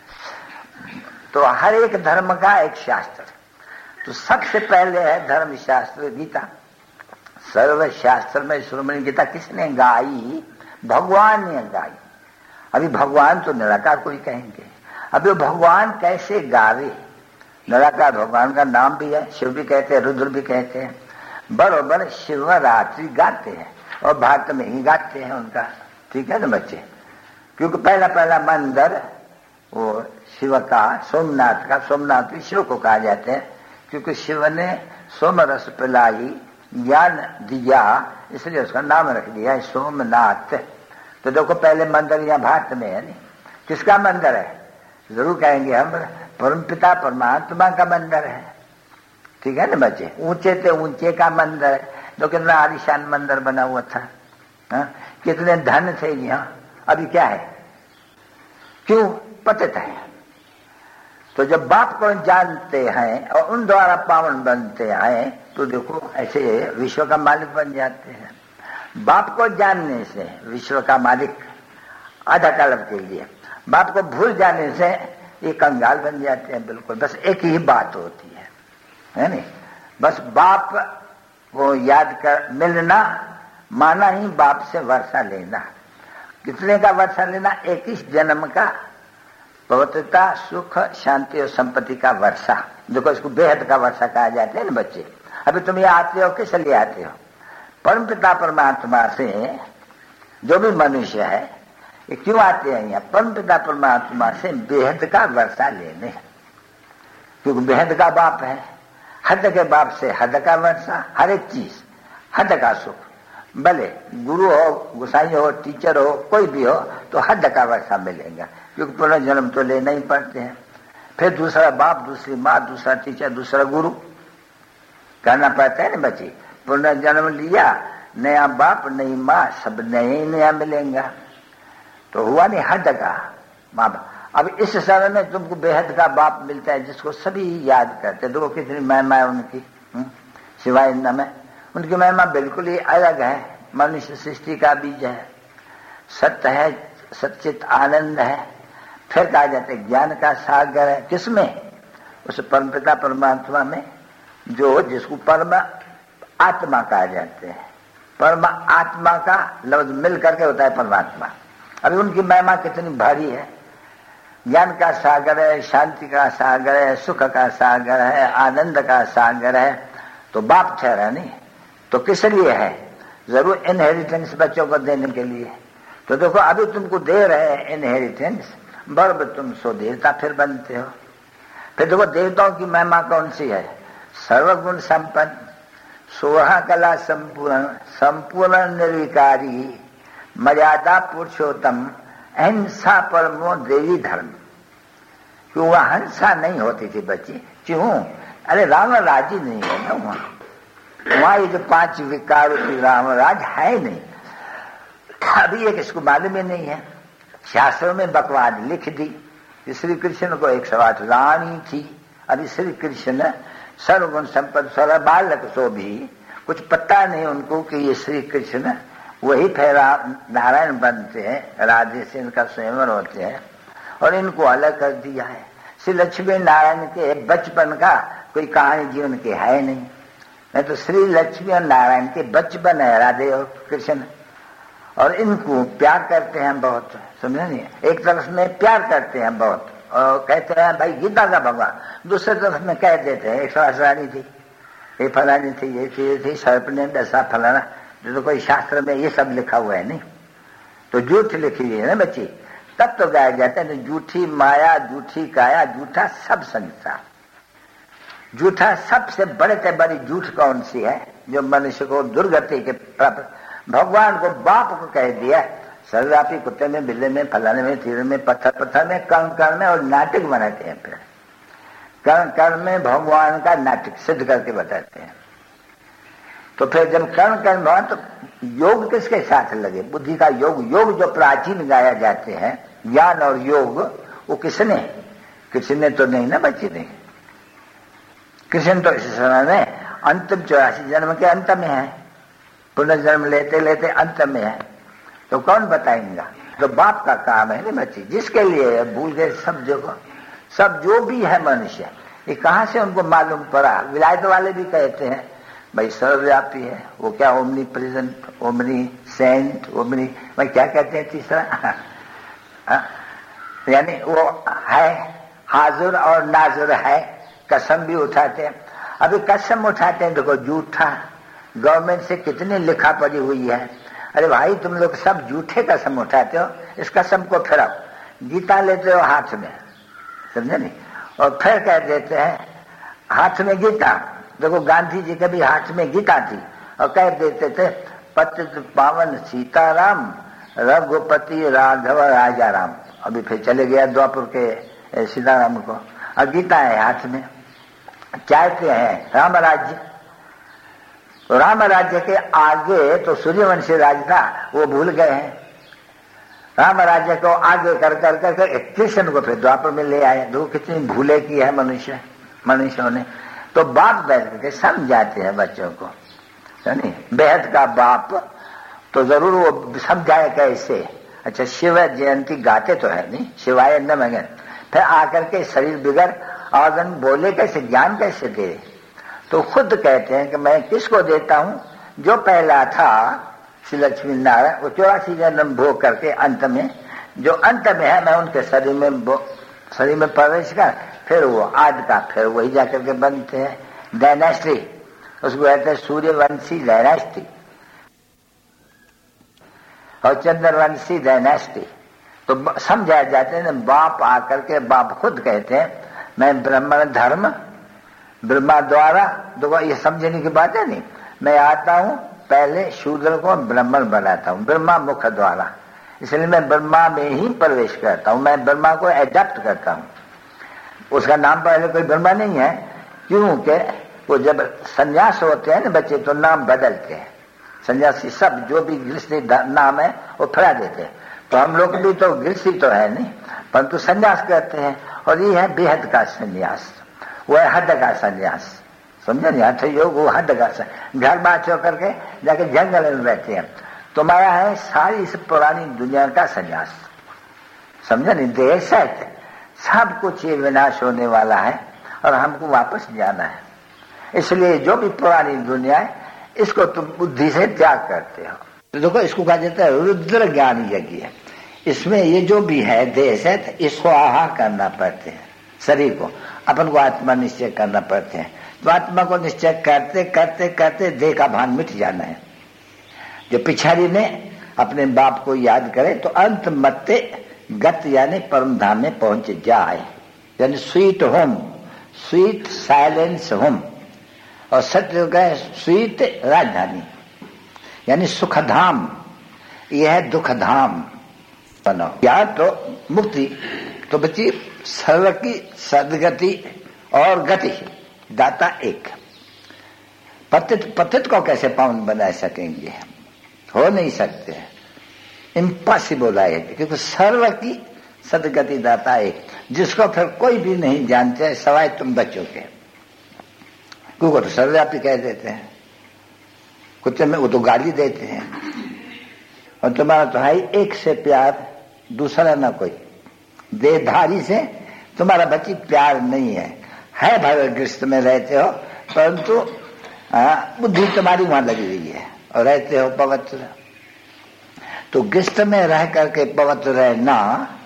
तो हर एक धर्म का एक शास्त्र। तो सबसे पहले है धर्म शास्त्र गीता। सर्वशास्त्र में श्रोमणी गीता किसने गाई? भगवान ने गाई। अभी भगवान तो निराकार को ही कहेंगे। अभी वो भगवान कैसे गावे? निराकार भगवान का नाम भी है, शिव भी कहते हैं, रुद्र भी कहते हैं। बरोबर शिवरात्रि गाते हैं और भारत में ही गाते हैं उनका, ठीक है ना बच्चे? क्योंकि पहला पहला मंदिर वो शिव का, सोमनाथ का, सोमनाथ भी शिव को कहा जाते हैं, क्योंकि शिव ने सोमरस पिलाई, ज्ञान दिया, इसलिए उसका नाम रख दिया है सोमनाथ। तो देखो पहले मंदिर यहाँ भारत में है नहीं, किसका मंदिर है? जरूर कहेंगे हम परमपिता परमात्मा का मंदिर है, ठीक है ना बच्चे? ऊंचे से ऊंचे का मंदिर है। तो कितना आलिशान मंदिर बना हुआ था, कितने धन थे यहाँ, अभी क्या है? क्यों? पतित है। तो जब बाप को जानते हैं और उन द्वारा पावन बनते हैं तो देखो ऐसे विश्व का मालिक बन जाते हैं। बाप को जानने से विश्व का मालिक आधा काल के लिए, बाप को भूल जाने से ये कंगाल बन जाते हैं। बिल्कुल बस एक ही बात होती है नहीं? बस बाप को याद कर मिलना, माना ही बाप से वर्षा लेना। कितने का वर्षा लेना? 21 जन्म का पवित्रता, सुख, शांति और संपत्ति का वर्षा। देखो इसको बेहद का वर्षा कहा जाता है ना बच्चे। अभी तुम ये आते हो, किस लिए आते हो? परमपिता परमात्मा से जो भी मनुष्य है ये क्यों आते हैं यहाँ? परम पिता परमात्मा से बेहद का वर्षा लेने, क्योंकि बेहद का बाप है। हद के बाप से हद का वर्षा, हर एक चीज हद का सुख, भले गुरु हो, गुसाई हो, टीचर हो, कोई भी हो, तो हद का वर्षा मिलेगा, क्योंकि पुनर्जन्म तो लेना ही पड़ते हैं। फिर दूसरा बाप, दूसरी माँ, दूसरा टीचर, दूसरा गुरु करना पड़ता है ना बच्चे। पुनर्जन्म लिया, नया बाप, नई माँ, सब नया मिलेगा, तो हुआ नहीं हद का माँ बाप। अब इस समय में तुमको बेहद का बाप मिलता है, जिसको सभी याद करते। देखो कितनी महिमा है उनकी, शिवाय में उनकी महिमा बिल्कुल ही अलग है। मनुष्य सृष्टि का बीज है, सत्य है, सच्चित आनंद है। फिर कहा जाता है ज्ञान का सागर है, किसमें? उस परमपिता परमात्मा में, जो जिसको परम आत्मा कहा जाते हैं। परम आत्मा का लफ्ज मिल करके होता है परमात्मा। अभी उनकी महिमा कितनी भारी है। ज्ञान का सागर है, शांति का सागर है, सुख का सागर है, आनंद का सागर है। तो बाप ठहरा नहीं, तो किस लिए है? जरूर इनहेरिटेंस बच्चों को देने के लिए। तो देखो अभी तुमको दे रहे हैं इनहेरिटेंस, बर्ब तुम सो देवता फिर बनते हो। फिर देखो देवताओं की महिमा कौन सी है? सर्वगुण संपन्न, 16 कला संपूर्ण, संपूर्ण निर्विकारी, मर्यादा पुरुषोत्तम, अहिंसा परमो देवी धर्म। क्यों? वह हिंसा नहीं होती थी बच्ची। क्यों? अरे राम राजी नहीं है ना वहां ये जो 5 विकार की राम राज है नहीं। अभी एक इसको मालूम ही नहीं है। शास्त्रों में बकवाद लिख दी। श्री कृष्ण को 108 रानी थी। अभी श्री कृष्ण सर्वगुण संपन्न, सर्व बालक सो भी कुछ पता नहीं उनको कि ये श्री कृष्ण वही फिर नारायण बनते हैं, राधे से इनका स्वयंवर होते हैं, और इनको अलग कर दिया है। श्री लक्ष्मी नारायण के बचपन का कोई कहानी जीवन की है नहीं तो श्री लक्ष्मी और नारायण के बचपन है राधे और कृष्ण, और इनको प्यार करते हैं बहुत। समझे नहीं? एक तरफ में प्यार करते हैं बहुत और कहते हैं भाई गीता का भगवान, दूसरे तरफ में कह देते हैं 108 रानी थी, ये फलानी थी, ये थी, सर्प ने दशा फलाना। जो तो कोई शास्त्र में ये सब लिखा हुआ है नहीं, तो झूठ लिखी हुई है ना बच्ची, तब तो गाया जाता है। झूठी माया, झूठी काया, झूठा सब संसार। झूठा सबसे बड़े से बड़ी झूठ कौन सी है? जो मनुष्य को दुर्गति के प्राप्त, भगवान को बाप को कह दिया सर्वव्यापी, कुत्ते में, बिल्ले में, फलाने में, तीर में, पत्थर में, कण कण में, और नाटक बनाते हैं। फिर कण कण में भगवान का नाटक सिद्ध करके बताते हैं। तो फिर जब कण कण भगवान, तो योग किसके साथ लगे? बुद्धि का योग। योग जो प्राचीन गाया जाते हैं, ज्ञान और योग, वो किसने? किसने तो नहीं ना बच्ची ने। कृष्ण तो इस समय में अंतिम 84 जन्म के अंत में है, पुनर्जन्म लेते लेते अंत में है, तो कौन बताएंगा? तो बाप का काम है ना बच्ची, जिसके लिए भूल गए सब जगह। सब जो भी है मनुष्य, ये कहाँ से उनको मालूम पड़ा? विलायत वाले भी कहते हैं भाई सर्वव्यापी है वो। क्या? Omnipresent, omniscient, omni, भाई क्या कहते हैं तीसरा? यानी वो है, हाजुर और नाजुर है। कसम भी उठाते हैं। अभी कसम उठाते हैं, देखो झूठा, गवर्नमेंट से कितनी लिखा पड़ी हुई है। अरे भाई तुम लोग सब झूठे कसम उठाते हो, इस कसम को फिराओ। गीता लेते हो हाथ में, समझे नहीं, और फिर कह देते हैं हाथ में गीता। देखो गांधी जी के भी हाथ में गीता थी, और कह देते थे पतित पावन सीताराम, रघुपति राघव राजा राम। अभी फिर चले गया द्वापर के सीताराम को, और गीता है हाथ में। चाहते हैं राम राज्य, तो राम राज्य के आगे तो सूर्यवंशी राज था, वो भूल गए हैं। राम राज्य को आगे कर कर कर कृष्ण को फिर द्वापर में ले आए। दो कितनी भूले की है मनुष्यों ने। तो बाप बैठ करके समझाते हैं बच्चों को, नहीं? बेहद का बाप तो जरूर वो समझाए कैसे। अच्छा शिव जयंती गाते तो है नहीं, शिवाय नमः, फिर आकर के शरीर बिगड़ और बोले कैसे, ज्ञान कैसे दे? तो खुद कहते हैं कि मैं किसको देता हूं? जो पहला था श्री लक्ष्मी नारायण, वो 84 जन्म भोग करके अंत में, जो अंत में है, मैं उनके शरीर में प्रवेश कर, फिर वो आज का फिर वही जाकर के बनते हैं डायनेस्टी। उसको कहते हैं सूर्यवंशी डायनेस्टी और चंद्रवंशी डायनेस्टी। तो समझाए जाते हैं। बाप आकर के बाप खुद कहते हैं मैं ब्राह्मण धर्म ब्रह्मा द्वारा, देखो ये समझने की बात है नहीं, मैं आता हूं पहले शूद्र को ब्राह्मण बनाता हूं ब्रह्मा मुख द्वारा, इसलिए मैं ब्रह्मा में ही प्रवेश करता हूं, मैं ब्रह्मा को एडॉप्ट करता हूं। उसका नाम पहले कोई ब्रह्मा नहीं है, क्योंकि वो जब संन्यास होते हैं ना बच्चे तो नाम बदलते हैं, सन्यासी सब जो भी गृहस्थी नाम है वो फैला देते हैं। तो हम लोग भी तो गृहस्थी तो है नहीं, परंतु संन्यास करते हैं, और ये है बेहद का संन्यास, वो है हद का संन्यास, समझे नहीं? हठ योग वो हद का घर बार छो करके जाके जंगल में रहते हैं। तुम्हारा है सारी इस पुरानी दुनिया का संन्यास, समझे नहीं? देह सहित सब कुछ ये विनाश होने वाला है और हमको वापस जाना है, इसलिए जो भी पुरानी दुनिया है इसको तुम बुद्धि से त्याग करते हो। तो देखो इसको कहा जाता है रुद्र ज्ञान यज्ञ। इसमें ये जो भी है देह से इसको आहा करना पड़ते हैं, शरीर को अपन को आत्मा निश्चय करना पड़ते हैं। तो आत्मा को निश्चय करते करते करते देह का भान मिट जाना है। जो पिछाड़ी ने अपने बाप को याद करे तो अंत मत्ते गत यानी परम धाम में पहुंच जाए, यानी sweet home, sweet silence home, और सत्य का स्वीट राजधानी यानी सुखधाम, यह है दुखधाम बनाओ। या तो मुक्ति तो बच्ची सर्व की सदगति और गति दाता एक। पतित पतित को कैसे पावन बना सकेंगे? हो नहीं सकते, इम्पॉसिबल है, क्योंकि सर्व की सदगति दाता एक, जिसको फिर कोई भी नहीं जानते सवाए तुम बच्चों के। क्योंकि तो सर्वव्यापी कह देते हैं, कुत्ते में वो तो गाली देते हैं, और तुम्हारा तो है एक से प्यार, दूसरा ना कोई। देहधारी से तुम्हारा बच्ची प्यार नहीं है भले गृहस्थ में रहते हो, परंतु बुद्धि तुम्हारी वहां लगी हुई है और रहते हो पवित्र। तो गृहस्थ में रह करके पवित्र रहना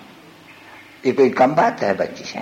ये कोई कम बात है बच्ची से।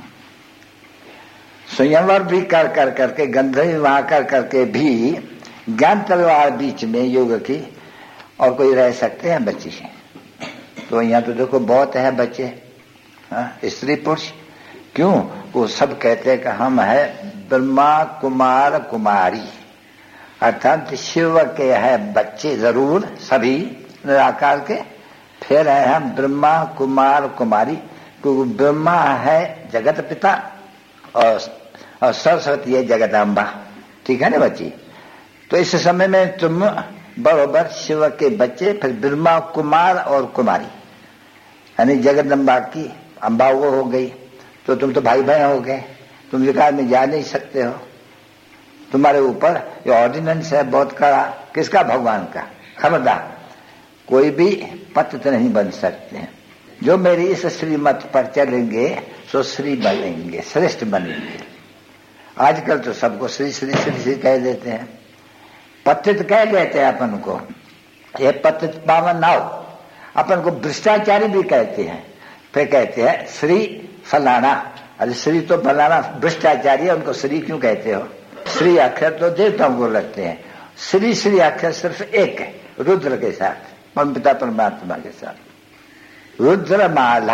स्वयंवर भी कर कर करके गंधर्व वहां कर करके भी ज्ञान तलवार बीच में योग की, और कोई रह सकते हैं बच्ची से? तो यहाँ तो देखो बहुत है बच्चे, स्त्री पुरुष, क्यों? वो सब कहते हैं कि हम है ब्रह्मा कुमार कुमारी, अर्थात शिव के है बच्चे जरूर सभी निराकार के, फिर है हम ब्रह्मा कुमार कुमारी, क्योंकि ब्रह्मा है जगत पिता और सरस्वती है जगत अम्बा, ठीक है ना बच्ची? तो इस समय में तुम बरोबर शिव के बच्चे, फिर ब्रह्मा कुमार और कुमारी, यानी जगदम्बा की अम्बा वो हो गई, तो तुम तो भाई भाई हो गए, तुम विकार में जा नहीं सकते हो। तुम्हारे ऊपर ये ऑर्डिनेंस है बहुत कड़ा, किसका? भगवान का। खबरदार कोई भी पतित नहीं बन सकते हैं। जो मेरी इस श्रीमत पर चलेंगे सो श्री बनेंगे, श्रेष्ठ बनेंगे। आजकल तो सबको श्री श्री श्री श्री कह देते हैं, पतित कह देते हैं अपन को, ये पतित पावन नाव। अपन को भ्रष्टाचारी भी कहते हैं, फिर कहते हैं श्री फलाना। अरे श्री तो फलाना भ्रष्टाचारी है, उनको श्री क्यों कहते हो? श्री अक्षर तो देवताओं को लगते हैं, श्री श्री अक्षर सिर्फ एक है, रुद्र के साथ, परमपिता परमात्मा के साथ। रुद्र माला,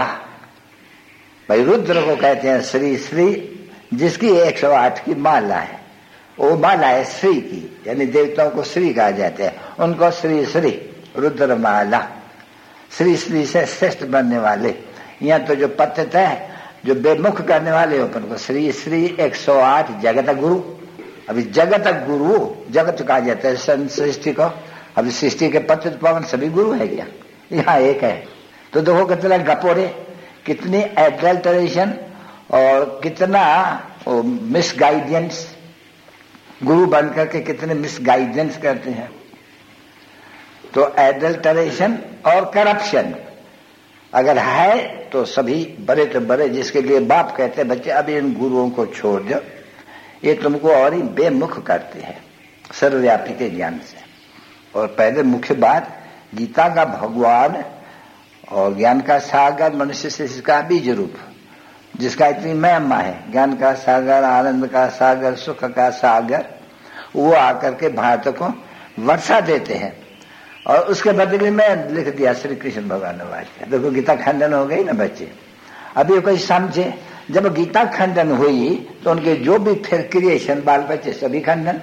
भाई रुद्र को कहते हैं श्री श्री, जिसकी 108 की माला है, वो माला है श्री की, यानी देवताओं को श्री कहा जाता है, उनको श्री श्री रुद्र माला, श्री श्री से श्रेष्ठ बनने वाले। यहाँ तो जो पतित है, जो बेमुख करने वाले अपन को श्री श्री 108 जगत गुरु। अभी जगत गुरु जगत कहा जाता है सृष्टि को, अभी सृष्टि के पतित पावन सभी गुरु है क्या? यहाँ एक है। तो देखो कितना गपोरे, कितनी एडल्टरेशन और कितना मिसगाइडेंस, गुरु बनकर के कितने मिसगाइडेंस करते हैं। तो एडल्टरेशन और करप्शन अगर है तो सभी बड़े तो बड़े, जिसके लिए बाप कहते हैं बच्चे अभी इन गुरुओं को छोड़ दो, ये तुमको और ही बेमुख करते हैं सर्वव्यापी के ज्ञान से। और पहले मुख्य बात, गीता का भगवान और ज्ञान का सागर मनुष्य से इसका बीज रूप, जिसका इतनी महिमा है, ज्ञान का सागर, आनंद का सागर, सुख का सागर, वो आकर के भारत को वर्षा देते हैं। और उसके बदले में लिख दिया श्री कृष्ण भगवान वाक्य। देखो गीता खंडन हो गई ना बच्चे। अभी कोई समझे, जब गीता खंडन हुई तो उनके जो भी फिर क्रिएशन बाल बच्चे सभी खंडन।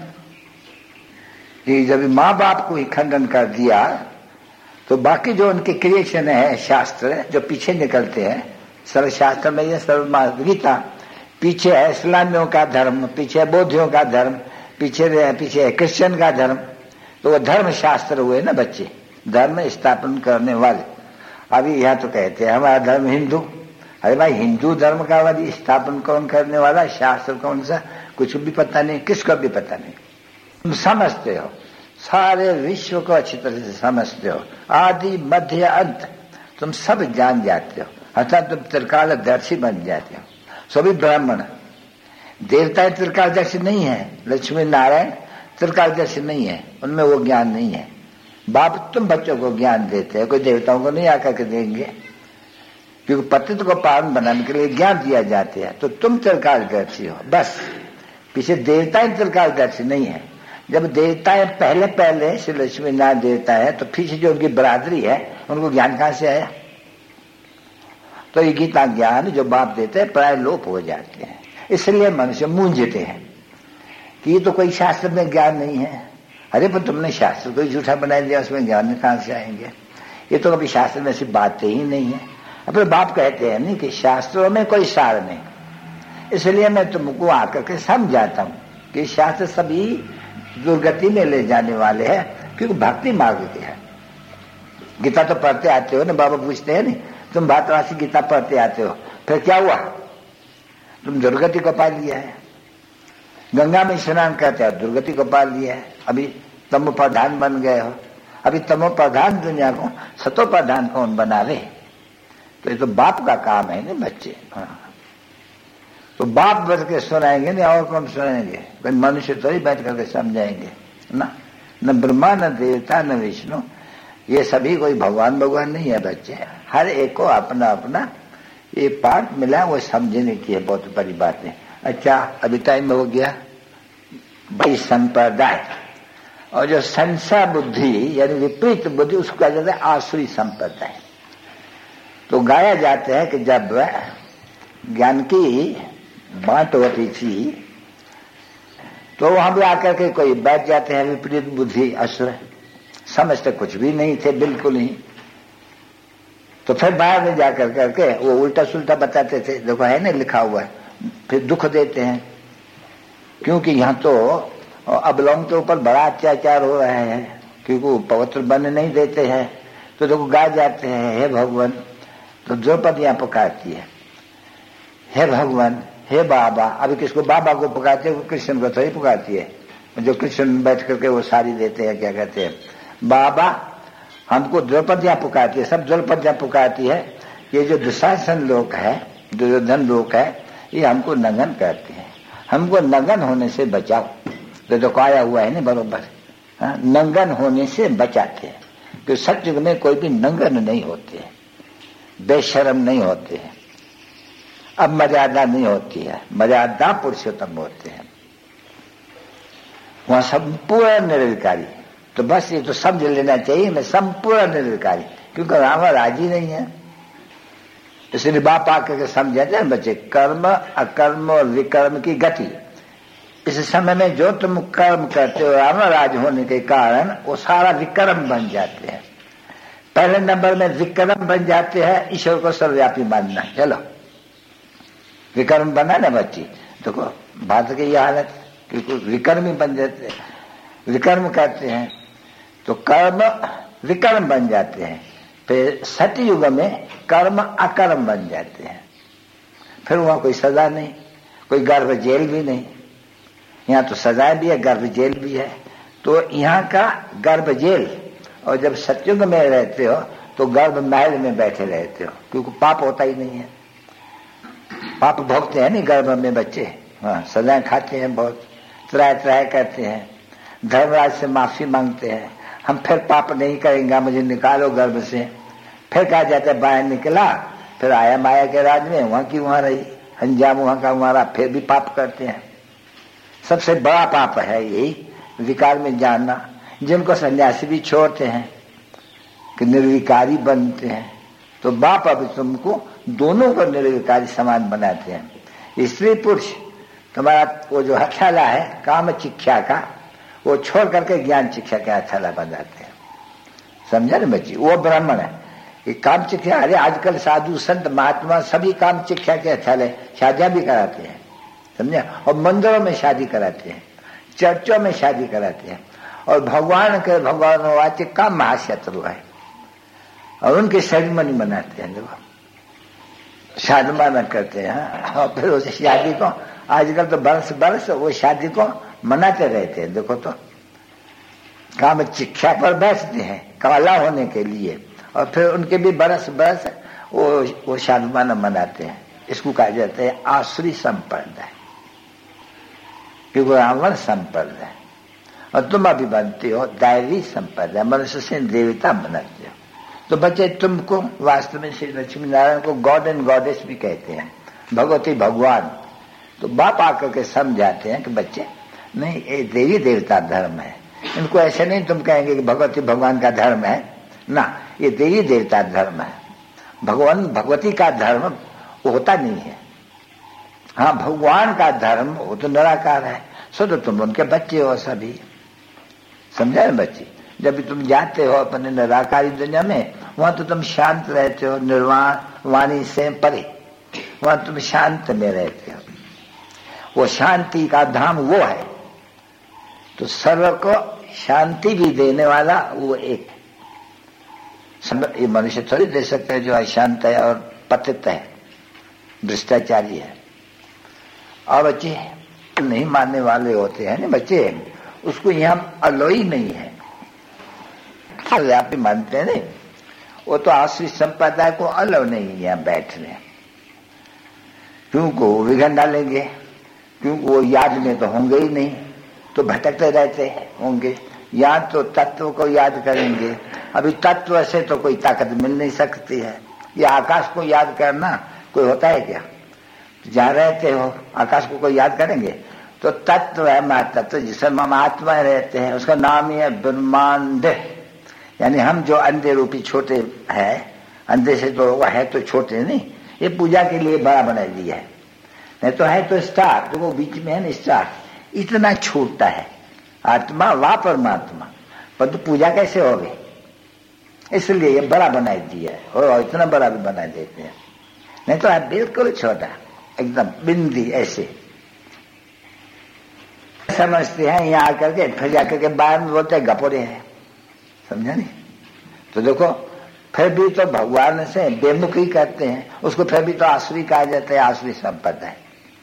कि जब माँ बाप को ही खंडन कर दिया तो बाकी जो उनके क्रिएशन है शास्त्र जो पीछे निकलते हैं, सर्वशास्त्र में ये सर्व गीता, पीछे है इस्लामियों का धर्म, पीछे है बौद्धियों का धर्म, पीछे है क्रिश्चियन का धर्म। तो वो धर्म शास्त्र हुए ना बच्चे, धर्म स्थापन करने वाले। अभी यहाँ तो कहते हैं हमारा धर्म हिंदू। अरे भाई हिंदू धर्म का वाली स्थापन कौन करने वाला, शास्त्र कौन सा, कुछ भी पता नहीं, किसको भी पता नहीं। तुम समझते हो, सारे विश्व को अच्छी तरह से समझते हो, आदि मध्य अंत तुम सब जान जाते हो, अर्थात तुम त्रिकालदर्शी बन जाते हो। सभी ब्राह्मण, देवता त्रिकालदर्शी नहीं है, लक्ष्मी नारायण त्रिकालदर्शी नहीं है, उनमें वो ज्ञान नहीं है। बाप तुम बच्चों को ज्ञान देते हैं, कोई देवताओं को नहीं आकर के देंगे, क्योंकि पतित को पावन बनाने के लिए ज्ञान दिया जाते हैं। तो तुम त्रिकालदर्शी हो बस, पीछे देवता त्रिकालदर्शी नहीं है। जब देवता है पहले श्री लक्ष्मी नारायण देवता है, तो पीछे जो उनकी बरादरी है उनको ज्ञान कहां से आया। तो ये गीता ज्ञान जो बाप देते हैं प्राय लोप हो जाते हैं, इसलिए मनुष्य मूंझते हैं कि ये तो कोई शास्त्र में ज्ञान नहीं है। अरे पर तुमने शास्त्र को झूठा बना दिया, उसमें ज्ञान कहां से आएंगे, ये तो कभी शास्त्र में ऐसी बातें ही नहीं है। अपने बाप कहते हैं नहीं कि शास्त्रों में कोई सार नहीं, इसलिए मैं तुमको आकर के समझाता हूं कि शास्त्र सभी दुर्गति में ले जाने वाले हैं, क्योंकि भक्ति मार्ग के है। गीता तो पढ़ते आते हो ना, बाबा पूछते हैं नहीं, तुम भारतवासी गीता पढ़ते आते हो, फिर क्या हुआ, तुम दुर्गति को पा लिया है। गंगा में स्नान करते हो, दुर्गति को पा लिया है। अभी तमो प्रधान बन गए हो। अभी तमो प्रधान दुनिया को सतो प्रधान कौन बनावे, तो ये तो बाप का काम है ना बच्चे। हाँ, तो बाप बैठ के सुनाएंगे नहीं, और कौन सुनाएंगे, कोई मनुष्य तो ही बैठ करके समझाएंगे ना। न ब्रह्मा न देवता न विष्णु, ये सभी कोई भगवान नहीं है बच्चे। हर एक को अपना अपना ये पार्ट मिला, वो समझने की है, बहुत बड़ी बात है। अच्छा अभी टाइम हो गया। भाई संप्रदाय और जो संशय बुद्धि यानी विपरीत बुद्धि, उसको कहा जाता है आसुरी संप्रदाय। तो गाया जाता है कि जब ज्ञान की बांट होती थी तो वहां भी आकर के कोई बैठ जाते हैं विपरीत बुद्धि असुर, समझते कुछ भी नहीं थे बिल्कुल ही। तो फिर बाहर में जाकर करके वो उल्टा सुल्टा बताते थे, देखो है ना लिखा हुआ है, फिर दुख देते हैं, क्योंकि यहाँ तो अबलौं के ऊपर बड़ा अत्याचार हो रहा है, क्योंकि वो पवित्र बनने नहीं देते हैं। तो देखो गा जाते हैं हे भगवान, तो द्रौपदी यहाँ पुकारती है हे भगवान हे बाबा। अभी किसको बाबा को पुकारते हैं, कृष्ण को थोड़ी पुकारती है। जो कृष्ण बैठ करके वो साड़ी देते हैं, क्या कहते हैं, बाबा हमको द्रौपदियां पुकारती है, सब द्रौपदियां पुकारती है। ये जो दुशासन लोग है, दुर्योधन लोग है, ये हमको नंगन करते हैं, हमको नंगन होने से बचाओ। तो आया हुआ है ना बरोबर, नंगन होने से बचाते हैं। तो सत्युग में कोई भी नंगन नहीं होते, बेशरम नहीं होते हैं, अब मर्यादा नहीं होती है, मर्यादा पुरुषोत्तम होते हैं, वहां संपूर्ण निर्विकारी। तो बस ये तो समझ लेना चाहिए मैं संपूर्ण निर्विकारी, क्योंकि राम राजी नहीं है। इसलिए बाप आकर के समझाते हैं बच्चे, कर्म अकर्म और विकर्म की गति। इस समय में जो तुम कर्म करते हो राम राज होने के कारण वो सारा विकर्म बन जाते हैं। पहले नंबर में विकर्म बन जाते हैं, ईश्वर को सर्वव्यापी मानना। चलो विकर्म बना ना बच्ची, देखो भारत की यह हालत, क्योंकि विकर्म ही बन जाते हैं, विकर्म करते हैं तो कर्म विकर्म बन जाते हैं। फिर सतयुग में कर्म अकर्म बन जाते हैं, फिर वहां कोई सजा नहीं, कोई गर्भ जेल भी नहीं। यहाँ तो सजाएं भी है, गर्भ जेल भी है। तो यहाँ का गर्भ जेल, और जब सतयुग में रहते हो तो गर्भ महल में बैठे रहते हो, क्योंकि पाप होता ही नहीं है। पाप भोगते हैं नहीं गर्भ में बच्चे, हाँ सजाएं खाते हैं, बहुत त्राय करते हैं, धर्मराज से माफी मांगते हैं, हम फिर पाप नहीं करेंगे, मुझे निकालो गर्भ से। फिर कहा जाता है बाहर निकला, फिर आया माया के राज में, वहां की वहां रही, अंजाम वहां का वहां रहा, फिर भी पाप करते हैं। सबसे बड़ा पाप है यही विकार में जानना, जिनको सन्यासी भी छोड़ते हैं। कि निर्विकारी बनते हैं, तो बाप अब तुमको दोनों को निर्विकारी समान बनाते हैं। स्त्री पुरुष तुम्हारा वो जो हथेला है काम शिक्षा का, वो छोड़ करके ज्ञान शिक्षा का हथेला बनाते हैं। समझा ना बच्ची? वो ब्राह्मण है। ये काम शिक्षा, अरे आजकल साधु संत महात्मा सभी काम शिक्षा के हथेले शादियां भी कराते हैं, समझा? और मंदिरों में शादी कराते हैं, चर्चों में शादी कराते हैं, और भगवान के भगवान का महाशत्रु है, और उनके सेरेमनी मनाते हैं, देखो शादमाना करते हैं। और फिर उस शादी को आजकल तो बरस बरस वो शादी को मनाते रहते हैं। देखो तो काम शिक्षा पर बैठते हैं काला होने के लिए, और फिर उनके भी बरस बरस वो शादमाना मनाते हैं। इसको कहा जाता है आसुरी संप्रदाय, क्योंकि रावण संप्रदाय, और तुम अभी बनते हो दैवी संप्रदाय, मनुष्य से देवता बनाते हो। तो बच्चे तुमको वास्तव में श्री लक्ष्मी नारायण को गॉड एंड गॉडेस भी कहते हैं, भगवती भगवान। तो बाप आकर के समझाते हैं कि बच्चे नहीं, ये देवी देवता धर्म है। इनको ऐसे नहीं तुम कहेंगे कि भगवती भगवान का धर्म है ना, ये देवी देवता धर्म है। भगवान भगवती का धर्म वो होता नहीं है। हाँ, भगवान का धर्म वो तो निराकार है। सो तो तुम उनके बच्चे हो सभी, समझा ना बच्चे? जब भी तुम जाते हो अपने निराकारी दुनिया में, वहां तो तुम शांत रहते हो, निर्वाण वाणी से परे, वहां तुम शांत में रहते हो। वो शांति का धाम वो है। तो सर्व को शांति भी देने वाला वो एक। ये मनुष्य थोड़ी दे सकते हैं जो अशांत है और पतित है, भ्रष्टाचारी है। और बच्चे नहीं मानने वाले होते हैं ना बच्चे, उसको यहाँ अलोई नहीं है। आप भी मानते हैं नहीं, वो तो आश्रित संप्रदाय को अलाउ नहीं है यहाँ बैठने, क्योंकि वो विघन डालेंगे, क्योंकि वो याद में तो होंगे ही नहीं, तो भटकते रहते होंगे। या तो तत्व को याद करेंगे, अभी तत्व से तो कोई ताकत मिल नहीं सकती है। ये आकाश को याद करना कोई होता है क्या? जहाँ रहते हो आकाश को कोई याद करेंगे? तो तत्व है महातत्व, जिसमें हम आत्मा रहते हैं, उसका नाम ही है ब्रह्मांड। यानी हम जो अंधे रूपी छोटे है, अंधे से तो है तो छोटे नहीं, ये पूजा के लिए बड़ा बना दिया है। नहीं तो है तो स्टार, जो वो बीच में है ना स्टार, इतना छोटा है आत्मा व परमात्मा, पर तो पूजा कैसे होगी? इसलिए ये बड़ा बना दिया है, और इतना बड़ा भी बना देते हैं। नहीं तो है बिल्कुल छोटा, एकदम बिंदी ऐसे समझते हैं। यहाँ आकर के फिर जाकर के बाहर में बोलते हैं गपोरे हैं, समझा नहीं? तो देखो फिर भी तो भगवान से बेमुखी करते हैं, उसको फिर भी तो आसुरी कहा जाता है, आसुरी संप्रदाय।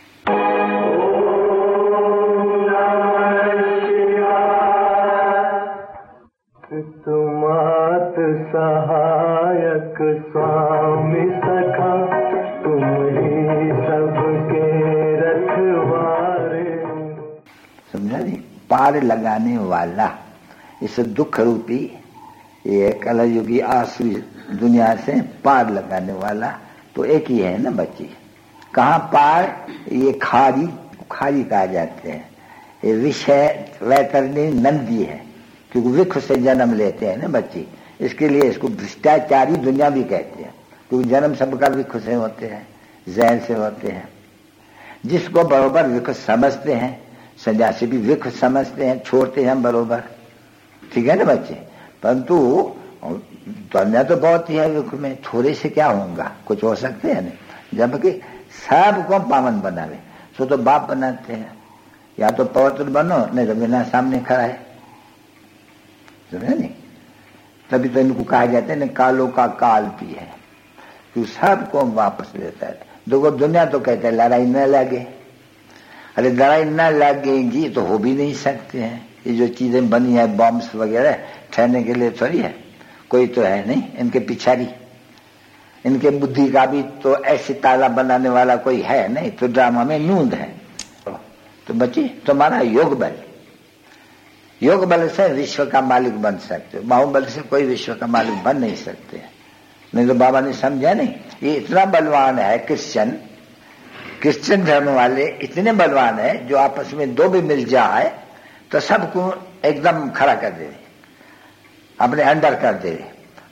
तुमात सहायक स्वामी सखा, तुम ही सबके रखवारे। समझा नहीं? पार लगाने वाला, इस दुख रूपी ये कलयुगी आसुरी दुनिया से पार लगाने वाला तो एक ही है ना बच्ची। कहाँ पार? ये खारी, खारी कहा जाते हैं। ये विषय वैतरणी नंदी है, क्योंकि विख से जन्म लेते हैं ना बच्ची, इसके लिए इसको भ्रष्टाचारी दुनिया भी कहते हैं, क्योंकि जन्म सबका विख से होते हैं, जहर से होते हैं। जिसको बरोबर विख समझते हैं, सन्यासी भी विख समझते हैं, छोड़ते हैं बरोबर, ठीक है ना बच्चे? परंतु दुनिया तो बहुत ही है विख में, थोड़े से क्या होगा, कुछ हो सकते हैं नहीं। जबकि सबको पावन बनावे, सो तो बाप बनाते हैं, या तो पवित्र बनो, नहीं तो बिना सामने खड़ा है, समझे नहीं? तभी तो इनको कहा जाता है ना कालों का काल भी है, तो सबको वापस लेता है। देखो दुनिया तो कहते हैं लड़ाई न लगे, अरे लड़ाई न लगेगी तो हो भी नहीं सकते हैं। ये जो चीजें बनी है बॉम्ब्स वगैरह ठहरने के लिए थोड़ी है, कोई तो है नहीं इनके पिछाड़ी, इनके बुद्धि का भी तो ऐसी ताला बनाने वाला कोई है नहीं, तो ड्रामा में नूंद है। तो बच्ची तुम्हारा योग बल, योग बल से विश्व का मालिक बन सकते हो, बाहुबल से कोई विश्व का मालिक बन नहीं सकते। नहीं तो बाबा ने समझा नहीं, ये इतना बलवान है क्रिश्चियन धर्म वाले इतने बलवान है, जो आपस में दो भी मिल जाए तो सबको एकदम खड़ा कर दे, अपने अंडर कर दे।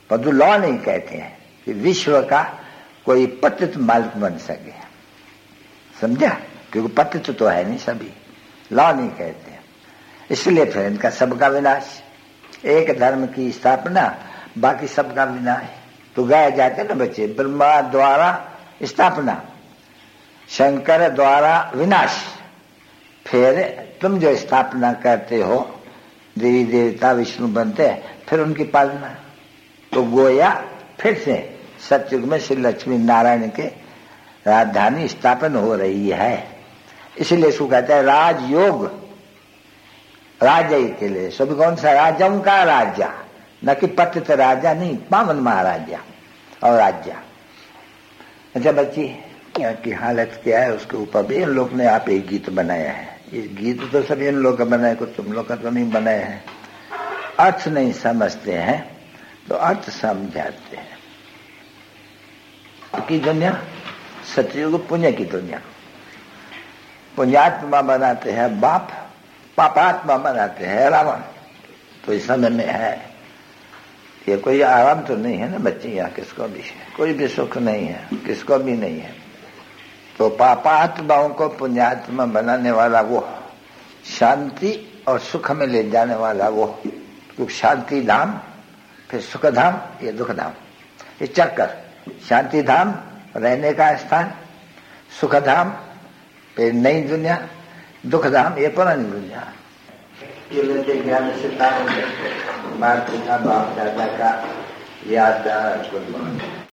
परंतु लॉ नहीं कहते हैं कि विश्व का कोई पतित मालिक बन सके, समझा? क्योंकि पतित तो है नहीं सभी, लॉ नहीं कहते हैं। इसलिए फिर इनका सबका विनाश, एक धर्म की स्थापना बाकी सबका विनाश। तो गाए जाते ना बच्चे, ब्रह्मा द्वारा स्थापना, शंकर द्वारा विनाश, फिर तुम जो स्थापना करते हो देवी देवता विष्णु बनते हैं, फिर उनकी पालना। तो गोया फिर से सतयुग में श्री लक्ष्मी नारायण के राजधानी स्थापन हो रही है। इसलिए इसको कहते हैं राजयोग, राजा के लिए सभी। कौन सा? राजाओं का राजा, न कि पतित राजा नहीं, पावन महाराजा और राजा। अच्छा बच्ची, यहाँ की हालत क्या है उसके ऊपर भी इन लोग ने आप एक गीत बनाया है। ये गीत तो सभी इन लोग का बनाया, कुछ तुम लोग का तो नहीं बनाया है। अर्थ नहीं समझते हैं तो अर्थ समझाते हैं। की दुनिया सतयुग पुण्य की दुनिया, पुण्यात्मा बनाते हैं बाप, पापात्मा बनाते हैं रावण। तो इस समय में है ये कोई आराम तो नहीं है ना बच्चे, यहाँ किसको भी कोई भी सुख नहीं है, किसको भी नहीं है। तो पापात्माओं को पुण्यात्मा बनाने वाला वो, शांति और सुख में ले जाने वाला वो। तो शांति धाम, फिर सुख धाम, ये दुख धाम, ये चक्कर। शांति धाम रहने का स्थान, सुख धाम फिर नई दुनिया, दुख धाम ये पुरानी दुनिया। ये लेते ज्ञान सितारों में माता पिता बाप दादा का याद